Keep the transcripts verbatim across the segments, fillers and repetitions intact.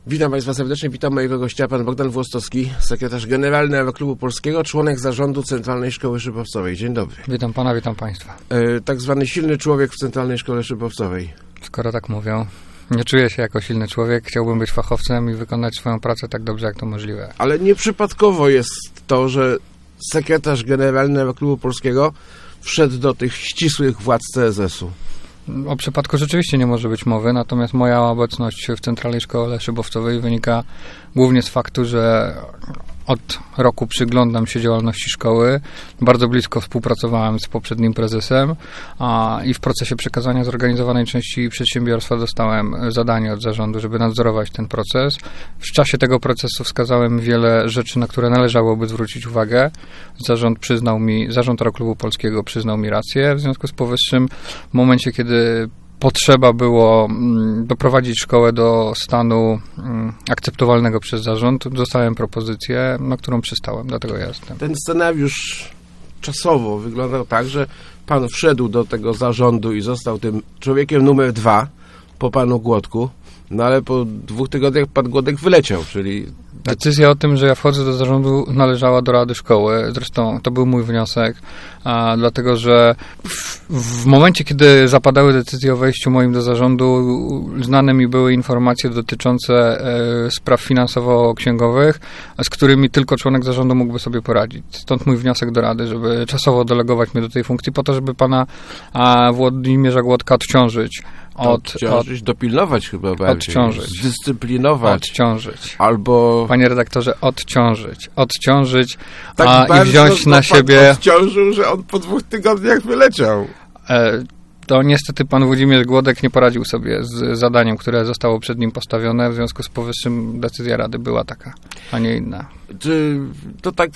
Witam Państwa serdecznie, witam mojego gościa, pan Bogdan Włostowski, sekretarz generalny Aeroklubu Polskiego, członek zarządu Centralnej Szkoły Szybowcowej. Dzień dobry. Witam pana, witam państwa. E, tak zwany silny człowiek w Centralnej Szkole Szybowcowej. Skoro tak mówią, nie czuję się jako silny człowiek, chciałbym być fachowcem i wykonać swoją pracę tak dobrze, jak to możliwe. Ale nieprzypadkowo jest to, że sekretarz generalny Aeroklubu Polskiego wszedł do tych ścisłych władz C S S u. O przypadku rzeczywiście nie może być mowy, natomiast moja obecność w Centralnej Szkole Szybowcowej wynika głównie z faktu, że od roku przyglądam się działalności szkoły. Bardzo blisko współpracowałem z poprzednim prezesem a, i w procesie przekazania zorganizowanej części przedsiębiorstwa dostałem zadanie od zarządu, żeby nadzorować ten proces. W czasie tego procesu wskazałem wiele rzeczy, na które należałoby zwrócić uwagę. Zarząd przyznał mi, zarząd Aeroklubu Polskiego przyznał mi rację. W związku z powyższym, w momencie, kiedy potrzeba było doprowadzić szkołę do stanu akceptowalnego przez zarząd, dostałem propozycję, na którą przystałem, dlatego ja jestem. Ten scenariusz czasowo wyglądał tak, że pan wszedł do tego zarządu i został tym człowiekiem numer dwa po panu Głodku, no ale po dwóch tygodniach pan Głodek wyleciał, czyli... Decyzja o tym, że ja wchodzę do zarządu, należała do Rady Szkoły. Zresztą to był mój wniosek, a, dlatego że w, w momencie, kiedy zapadały decyzje o wejściu moim do zarządu, znane mi były informacje dotyczące e, spraw finansowo-księgowych, z którymi tylko członek zarządu mógłby sobie poradzić. Stąd mój wniosek do Rady, żeby czasowo delegować mnie do tej funkcji, po to, żeby pana a, Włodzimierza Głodka odciążyć. Od, odciążyć, od, dopilnować chyba bardziej. Odciążyć. Zdyscyplinować. Odciążyć. Albo... Panie redaktorze, odciążyć. Odciążyć tak a, bardzo, i wziąć na siebie... Tak odciążył, że on po dwóch tygodniach wyleciał. E, to niestety pan Włodzimierz Głodek nie poradził sobie z zadaniem, które zostało przed nim postawione. W związku z powyższym decyzja Rady była taka, a nie inna. Czy to tak,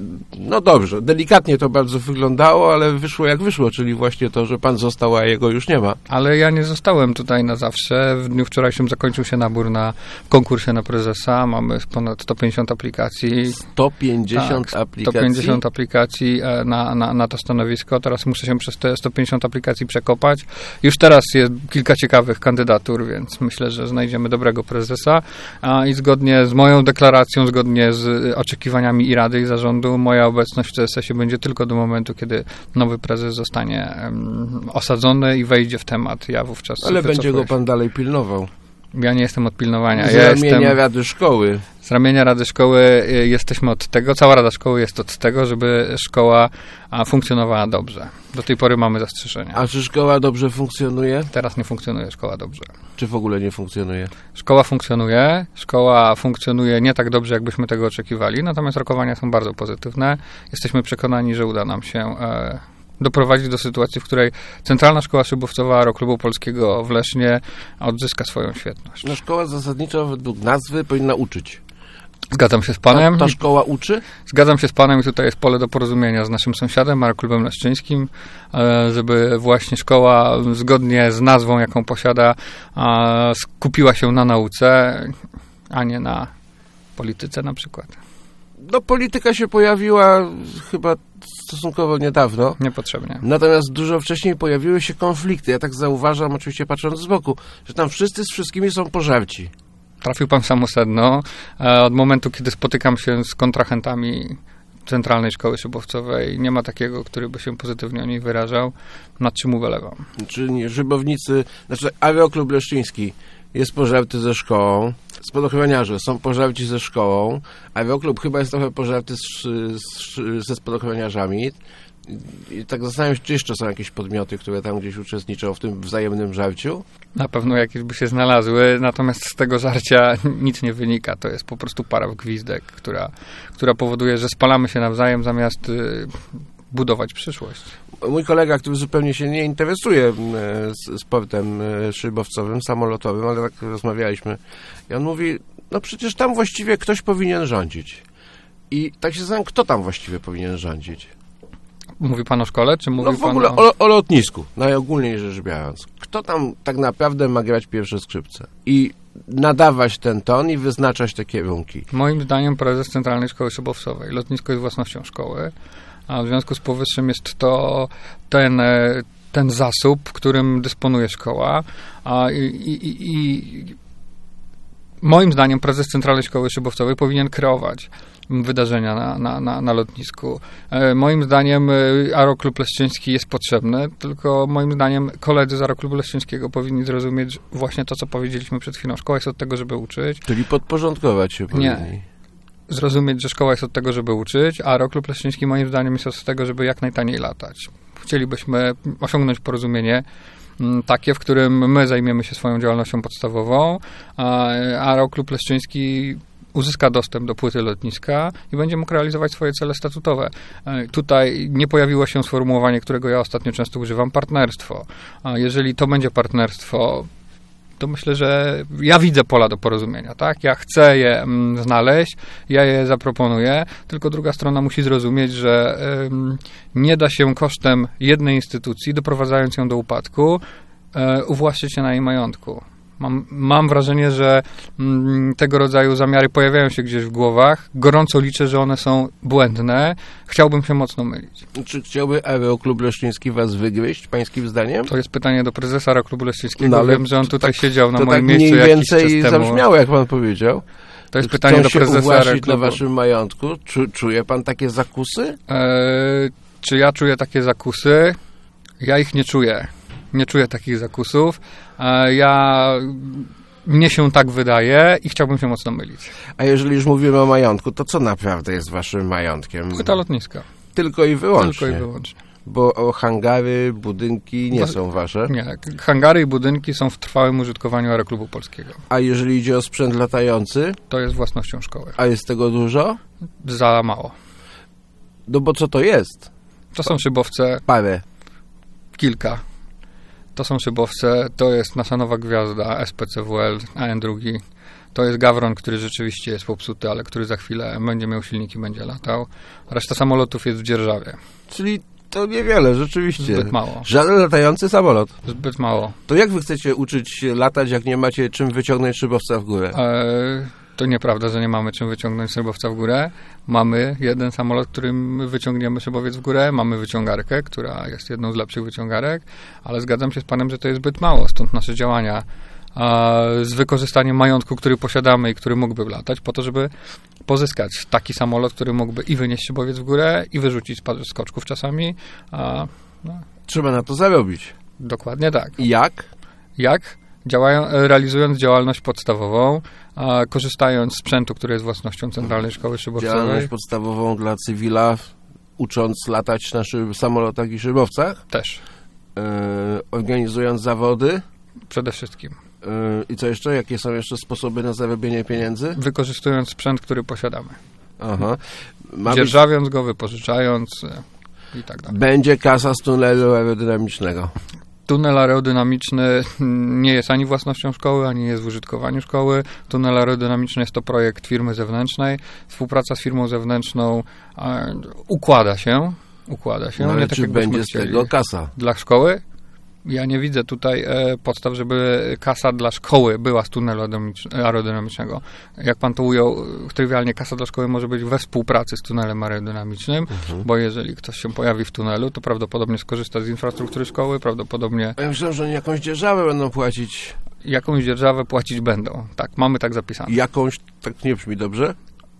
no dobrze, delikatnie to bardzo wyglądało, ale wyszło jak wyszło, czyli właśnie to, że pan został, a jego już nie ma. Ale ja nie zostałem tutaj na zawsze. W dniu wczorajszym zakończył się nabór na konkursie na prezesa. Mamy ponad sto pięćdziesiąt aplikacji. sto pięćdziesiąt tak, aplikacji? sto pięćdziesiąt aplikacji na, na, na to stanowisko. Teraz muszę się przez te sto pięćdziesiąt aplikacji przekopać. Już teraz jest kilka ciekawych kandydatur, więc myślę, że znajdziemy dobrego prezesa. A i zgodnie z moją deklaracją, zgodnie z oczekiwaniami i Rady, i zarządu, moja obecność w C S S ie będzie tylko do momentu, kiedy nowy prezes zostanie um, osadzony i wejdzie w temat. Ja wówczas Ale będzie go pan dalej pilnował. Ja nie jestem od pilnowania. Z ja ramienia jestem, Rady Szkoły. Z ramienia Rady Szkoły jesteśmy od tego, cała Rada Szkoły jest od tego, żeby szkoła a, funkcjonowała dobrze. Do tej pory mamy zastrzeżenia. A czy szkoła dobrze funkcjonuje? Teraz nie funkcjonuje szkoła dobrze. Czy w ogóle nie funkcjonuje? Szkoła funkcjonuje. Szkoła funkcjonuje nie tak dobrze, jakbyśmy tego oczekiwali, natomiast rokowania są bardzo pozytywne. Jesteśmy przekonani, że uda nam się e, doprowadzić do sytuacji, w której Centralna Szkoła Szybowcowa Aeroklubu Polskiego w Lesznie odzyska swoją świetność. No szkoła zasadniczo według nazwy powinna uczyć. Zgadzam się z panem. Ta, ta szkoła uczy? Zgadzam się z panem i tutaj jest pole do porozumienia z naszym sąsiadem, Aeroklubem Leszczyńskim, żeby właśnie szkoła zgodnie z nazwą, jaką posiada, skupiła się na nauce, a nie na polityce na przykład. No polityka się pojawiła chyba stosunkowo niedawno. Niepotrzebnie. Natomiast dużo wcześniej pojawiły się konflikty. Ja tak zauważam, oczywiście patrząc z boku, że tam wszyscy z wszystkimi są pożarci. Trafił pan w samo sedno. Od momentu, kiedy spotykam się z kontrahentami Centralnej Szkoły Szybowcowej, nie ma takiego, który by się pozytywnie o niej wyrażał, nad czym ubolewam. Czyli szybownicy, znaczy Aeroklub Leszczyński jest pożarty ze szkołą, spadochroniarze są pożarci ze szkołą, Aeroklub chyba jest trochę pożarty z, z, ze spadochroniarzami. I tak zastanawiam się, czy jeszcze są jakieś podmioty, które tam gdzieś uczestniczą w tym wzajemnym żarciu? Na pewno jakieś by się znalazły, natomiast z tego żarcia nic nie wynika. To jest po prostu para w gwizdek, która, która powoduje, że spalamy się nawzajem zamiast y, budować przyszłość. Mój kolega, który zupełnie się nie interesuje sportem szybowcowym, samolotowym, ale tak rozmawialiśmy, i on mówi, no przecież tam właściwie ktoś powinien rządzić. I tak się zastanawiam, kto tam właściwie powinien rządzić? Mówi pan o szkole, czy mówi no w ogóle pan o... o, o lotnisku, najogólniej rzecz biorąc. Kto tam tak naprawdę ma grać pierwsze skrzypce i nadawać ten ton i wyznaczać te kierunki? Moim zdaniem prezes Centralnej Szkoły Szybowcowej. Lotnisko jest własnością szkoły, a w związku z powyższym jest to ten, ten zasób, którym dysponuje szkoła, a i, i, i Moim zdaniem prezes Centralnej Szkoły Szybowcowej powinien kreować wydarzenia na, na, na, na lotnisku. E, moim zdaniem e, Aeroklub Leszczyński jest potrzebny, tylko moim zdaniem koledzy z Aeroklubu Leszczyńskiego powinni zrozumieć właśnie to, co powiedzieliśmy przed chwilą. Szkoła jest od tego, żeby uczyć. Czyli podporządkować się powinni. Nie. Zrozumieć, że szkoła jest od tego, żeby uczyć, a Aeroklub Leszczyński moim zdaniem jest od tego, żeby jak najtaniej latać. Chcielibyśmy osiągnąć porozumienie takie, w którym my zajmiemy się swoją działalnością podstawową, a Aeroklub Leszczyński uzyska dostęp do płyty lotniska i będzie mógł realizować swoje cele statutowe. Tutaj nie pojawiło się sformułowanie, którego ja ostatnio często używam, partnerstwo. A jeżeli to będzie partnerstwo, to myślę, że ja widzę pola do porozumienia, tak? Ja chcę je mm, znaleźć, ja je zaproponuję, tylko druga strona musi zrozumieć, że ym, nie da się kosztem jednej instytucji, doprowadzając ją do upadku, y, uwłaszczyć się na jej majątku. Mam, mam wrażenie, że mm, tego rodzaju zamiary pojawiają się gdzieś w głowach. Gorąco liczę, że one są błędne. Chciałbym się mocno mylić. Czy chciałby Aeroklub Leszczyński was wygryźć, pańskim zdaniem? To jest pytanie do prezesa Aeroklubu Leszczyńskiego. No, Wiem, że on tutaj tak, siedział na to moim tak miejscu mniej jakiś czas więcej temu. zabrzmiało, jak pan powiedział. To jest pytanie do się prezesa uwłaszczyć Aeroklubu. na waszym majątku? Czu, czuje pan takie zakusy? Eee, czy ja czuję takie zakusy? Ja ich nie czuję. Nie czuję takich zakusów. Eee, ja... Mnie się tak wydaje i chciałbym się mocno mylić. A jeżeli już mówimy o majątku, to co naprawdę jest waszym majątkiem? Płyta lotniska. Tylko i wyłącznie? Tylko i wyłącznie. Bo o hangary, budynki nie Bo, są wasze? Nie. Hangary i budynki są w trwałym użytkowaniu Aeroklubu Polskiego. A jeżeli idzie o sprzęt latający? To jest własnością szkoły. A jest tego dużo? Za mało. No bo co to jest? To są szybowce. Parę. Kilka. To są szybowce, to jest nasza nowa gwiazda S P C W L A N dwa. To jest Gawron, który rzeczywiście jest popsuty, ale który za chwilę będzie miał silniki, będzie latał. Reszta samolotów jest w dzierżawie. Czyli to niewiele, rzeczywiście. Zbyt mało. Żaden latający samolot. Zbyt mało. To jak wy chcecie uczyć się latać, jak nie macie czym wyciągnąć szybowca w górę? Eee, to nieprawda, że nie mamy czym wyciągnąć szybowca w górę. Mamy jeden samolot, którym wyciągniemy szybowiec w górę. Mamy wyciągarkę, która jest jedną z lepszych wyciągarek, ale zgadzam się z panem, że to jest zbyt mało. Stąd nasze działania a, z wykorzystaniem majątku, który posiadamy i który mógłby latać, po to, żeby pozyskać taki samolot, który mógłby i wynieść szybowiec w górę, i wyrzucić z skoczków czasami. A, no. Trzeba na to zarobić. Dokładnie tak. I jak? Jak? Działają, realizując działalność podstawową, a korzystając z sprzętu, który jest własnością Centralnej Szkoły Szybowcowej. Działalność podstawową dla cywila, ucząc latać na szyb- samolotach i szybowcach? Też. Yy, organizując zawody? Przede wszystkim. Yy, I co jeszcze? Jakie są jeszcze sposoby na zarobienie pieniędzy? Wykorzystując sprzęt, który posiadamy. Aha. Ma Dzierżawiąc być... go, wypożyczając i tak dalej. Będzie kasa z tunelu aerodynamicznego. Tunel aerodynamiczny nie jest ani własnością szkoły, ani nie jest w użytkowaniu szkoły. Tunel aerodynamiczny jest to projekt firmy zewnętrznej. Współpraca z firmą zewnętrzną e, układa się. Układa się. No, ale nie tak, czy będzie z chcieli. tego kasa? Dla szkoły? Ja nie widzę tutaj e, podstaw, żeby kasa dla szkoły była z tunelu aerodynamicznego. Jak pan to ujął, trywialnie kasa dla szkoły może być we współpracy z tunelem aerodynamicznym, mhm. bo jeżeli ktoś się pojawi w tunelu, to prawdopodobnie skorzysta z infrastruktury szkoły, prawdopodobnie... Ja myślę, że jakąś dzierżawę będą płacić. Jakąś dzierżawę płacić będą. Tak, mamy tak zapisane. Jakąś, tak nie brzmi dobrze?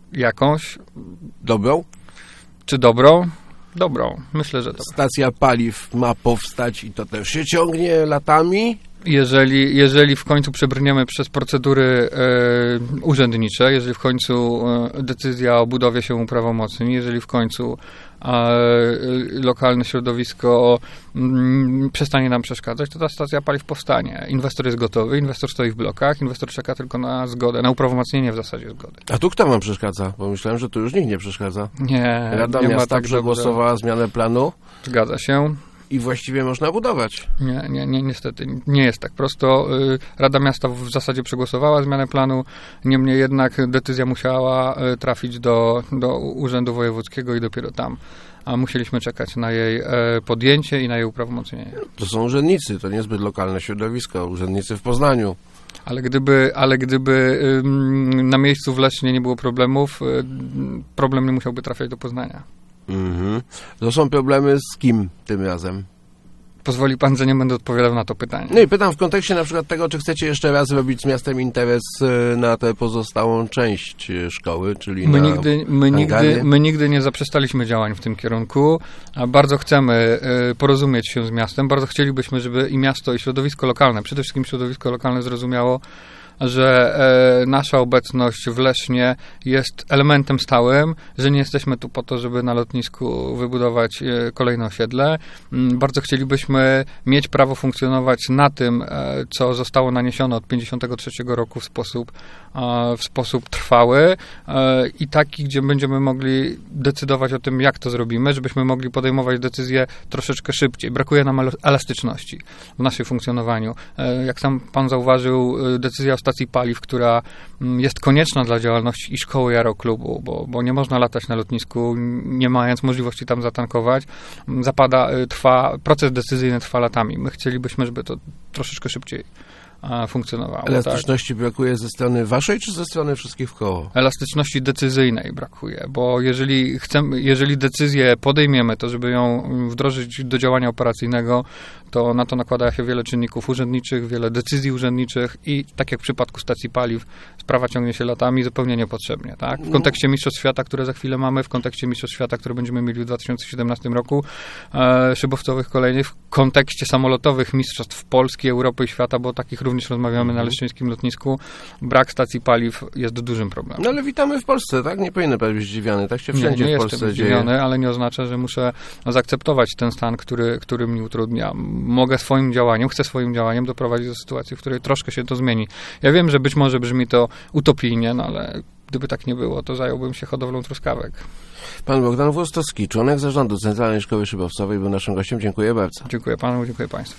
Jakąś. Dobrą? Czy dobrą? Dobrą. Myślę, że dobrą. Stacja paliw ma powstać i to też się ciągnie latami? Jeżeli, jeżeli w końcu przebrniemy przez procedury e, urzędnicze, jeżeli w końcu e, decyzja o budowie się uprawomocni, jeżeli w końcu e, lokalne środowisko m, przestanie nam przeszkadzać, to ta stacja paliw powstanie. Inwestor jest gotowy, inwestor stoi w blokach, inwestor czeka tylko na zgodę, na uprawomocnienie w zasadzie zgody. A tu kto wam przeszkadza? Bo myślałem, że tu już nikt nie przeszkadza. Nie, Rada nie Miasta ma tak przegłosowała dobrze. zmianę planu. Zgadza się. I właściwie można budować. Nie, nie, nie, niestety nie jest tak prosto. Rada Miasta w zasadzie przegłosowała zmianę planu, niemniej jednak decyzja musiała trafić do, do Urzędu Wojewódzkiego i dopiero tam. A musieliśmy czekać na jej podjęcie i na jej uprawomocnienie. To są urzędnicy, to niezbyt lokalne środowisko, urzędnicy w Poznaniu. Ale gdyby, ale gdyby na miejscu w Lesznie nie było problemów, problem nie musiałby trafiać do Poznania. Mhm. To są problemy z kim tym razem? pozwoli pan, że nie będę odpowiadał na to pytanie. No i pytam w kontekście na przykład tego, czy chcecie jeszcze raz robić z miastem interes y, na tę pozostałą część y, szkoły, czyli My na nigdy, my, nigdy, my nigdy nie zaprzestaliśmy działań w tym kierunku. A bardzo chcemy y, porozumieć się z miastem. Bardzo chcielibyśmy, żeby i miasto, i środowisko lokalne, przede wszystkim środowisko lokalne zrozumiało, że e, nasza obecność w Lesznie jest elementem stałym, że nie jesteśmy tu po to, żeby na lotnisku wybudować e, kolejne osiedle. Mm, bardzo chcielibyśmy mieć prawo funkcjonować na tym, e, co zostało naniesione od pięćdziesiątego trzeciego roku w sposób, e, w sposób trwały e, i taki, gdzie będziemy mogli decydować o tym, jak to zrobimy, żebyśmy mogli podejmować decyzje troszeczkę szybciej. Brakuje nam el- elastyczności w naszym funkcjonowaniu. E, jak sam pan zauważył, e, decyzja o stacji paliw, która jest konieczna dla działalności i szkoły, i aeroklubu, bo, bo nie można latać na lotnisku, nie mając możliwości tam zatankować. Zapada, trwa, proces decyzyjny trwa latami. My chcielibyśmy, żeby to troszeczkę szybciej funkcjonowało. Elastyczności tak? brakuje ze strony waszej, czy ze strony wszystkich wkoło? Elastyczności decyzyjnej brakuje, bo jeżeli chcemy, jeżeli decyzję podejmiemy, to żeby ją wdrożyć do działania operacyjnego, to na to nakłada się wiele czynników urzędniczych, wiele decyzji urzędniczych i tak jak w przypadku stacji paliw, sprawa ciągnie się latami zupełnie niepotrzebnie. Tak? W kontekście Mistrzostw Świata, które za chwilę mamy, w kontekście Mistrzostw Świata, które będziemy mieli w dwa tysiące siedemnastym roku, e, szybowcowych kolejnych, w kontekście samolotowych Mistrzostw Polski, Europy i świata, bo takich również rozmawiamy na leszczyńskim lotnisku, brak stacji paliw jest dużym problemem. No ale witamy w Polsce, tak? Nie powinny pan być zdziwiony, tak się wszędzie nie, nie w Polsce jestem dzieje. zdziwiony, ale nie oznacza, że muszę zaakceptować ten stan, który, który mi utrudnia. Mogę swoim działaniem, chcę swoim działaniem doprowadzić do sytuacji, w której troszkę się to zmieni. Ja wiem, że być może brzmi to utopijnie, no ale gdyby tak nie było, to zająłbym się hodowlą truskawek. Pan Bogdan Włostowski, członek zarządu Centralnej Szkoły Szybowcowej, był naszym gościem. Dziękuję bardzo. Dziękuję panu, dziękuję państwu.